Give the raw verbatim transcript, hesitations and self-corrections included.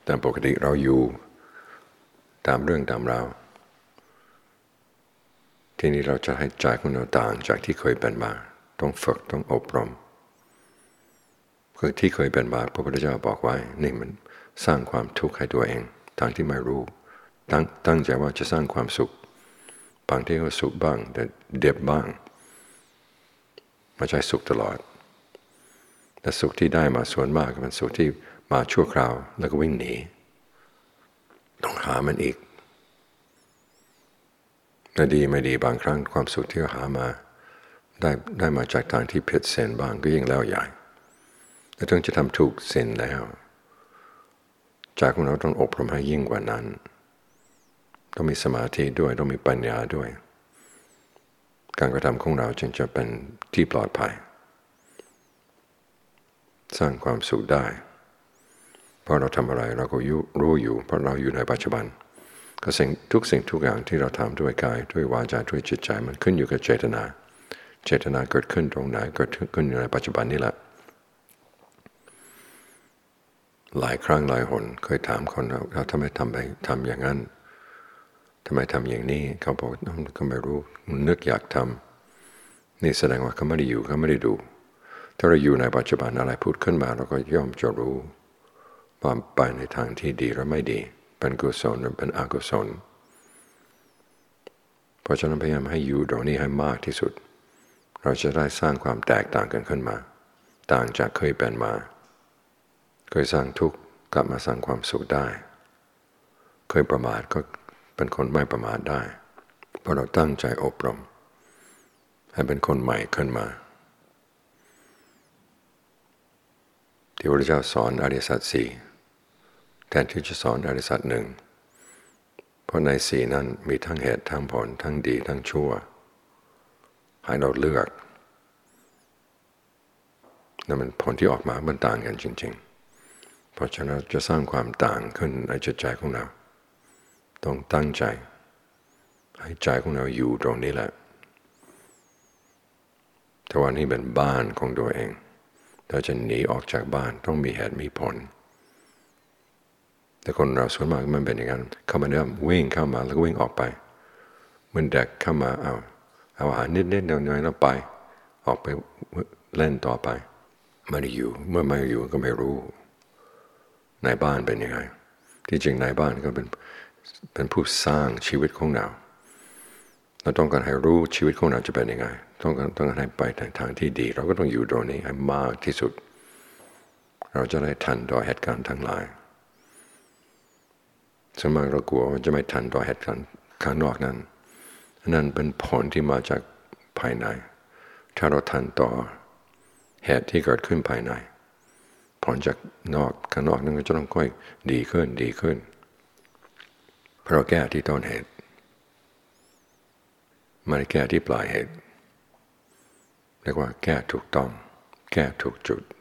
ตามปกติเราอยู่ตามเรื่องตามราวทีนี้เราจะให้ใจของเราต่างจากที่เคยเป็นมาต้องฝึกต้องอบรมคือที่เคยเป็นมาพระพุทธเจ้าบอกไว้นี่มันสร้างความทุกข์ให้ตัวเองทางที่ไม่รู้ตั้งตั้งใจว่าจะสร้างความสุขบางที่ก็สุขบ้างแต่เด็บบ้างไม่ใช่สุขตลอดแต่สุขที่ได้มาส่วนมากเป็นสุขที่มาชั่วคราวแล้วก็วิ่งหนีต้องหามันอีกแต่ดีไม่ดีบางครั้งความสุขที่หามาได้ได้มาจากทางที่ผิดเส้นบ้างก็ยิ่งแล้วใหญ่แต่ถึงจะทำถูกเส้นแล้วใจของเราต้องอบรมให้ยิ่งกว่านั้นต้องมีสมาธิด้วยต้องมีปัญญาด้วยการกระทำของเราจึงจะเป็นที่ปลอดภัยสร้างความสุขได้เพราะเราทำอะไรเราก็รู้อยู่เพราะเราอยู่ในปัจจุบันก็สิ่งทุกสิ่งทุกอย่างที่เราทำด้วยกายด้วยวาจาด้วยจิตใจมันขึ้นอยู่กับเจตนาเจตนาเกิดขึ้นตรงไหนเกิดขึ้นอยู่ในปัจจุบันนี่แหละหลายครั้งหลายหนเคยถามคนเราทำไมทำไปทำอย่างนั้นทำไมทำอย่างนี้เขาบอกก็ไม่รู้นึกอยากทำนี่แสดงว่าเขาไม่ได้อยู่เขาไม่ได้ดูถ้าเราอยู่ในปัจจุบันอะไรพูดขึ้นมาเราก็ย่อมจะรู้ว่าไปในทางที่ดีหรือไม่ดีเป็นกุศลหรือเป็นอกุศลเพราะฉะนั้นพยายามให้อยู่ตรงนี้ให้มากที่สุดเราจะได้สร้างความแตกต่างกันขึ้นมาต่างจากเคยเป็นมาเคยสร้างทุกข์กลับมาสร้างความสุขได้เคยประมาทก็เป็นคนไม่ประมาทได้เพราะเราตั้งใจอบรมให้เป็นคนใหม่ขึ้นมาที่พระพุทธเจ้าสอนอริยสัจสี่แทนที่จะสอนอริยสัจหนึ่งเพราะในสี่นั้นมีทั้งเหตุทั้งผลทั้งดีทั้งชั่วให้เราเลือกนั่นมันผลที่ออกมามันต่างกันจริงๆเพราะฉะนั้นจะสร้างความต่างขึ้นในจิตใจของเราต้องตั้งใจให้ใจของเราอยู่ตรงนี้แหละถ้าวันนี้เป็นบ้านของตัวเองเราจะหนีออกจากบ้านต้องมีเหตุมีผลแต่คนเราส่วนมากมันเป็นอย่างนั้นเข้ามาเริ่มวิ่งเข้ามาแล้วก็วิ่งออกไปเหมือนเด็กเข้ามาเอาเอาอาหารนิดๆหน่อยๆแล้วไปออกไปเล่นต่อไปไม่ได้อยู่เมื่อไม่อยู่ก็ไม่รู้ในบ้านเป็นยังไงที่จริงในบ้านก็เป็นเป็นผู้สร้างชีวิตของเราเราต้องการให้รู้ชีวิตของเราจะเป็นยังไงต้องการต้องการให้ไปในทางที่ดีเราก็ต้องอยู่ตรงนี้ให้มากที่สุดเราจะได้ทันต่อเหตุการณ์ทั้งหลายสมัยเรากลัวว่าจะไม่ทันต่อเหตุการณ์ข้างนอกนั้นนั่นเป็นผลที่มาจากภายในถ้าเราทันต่อเหตุที่เกิดขึ้นภายในผลจากนอกข้างนอกนั้นก็จะต้องค่อยดีขึ้นดีขึ้นเพราะเราแก้ที่ต้นเหตุไม่ได้แก้ที่ปลายเหตุเรียกว่าแก้ถูกต้องแก้ถูกจุด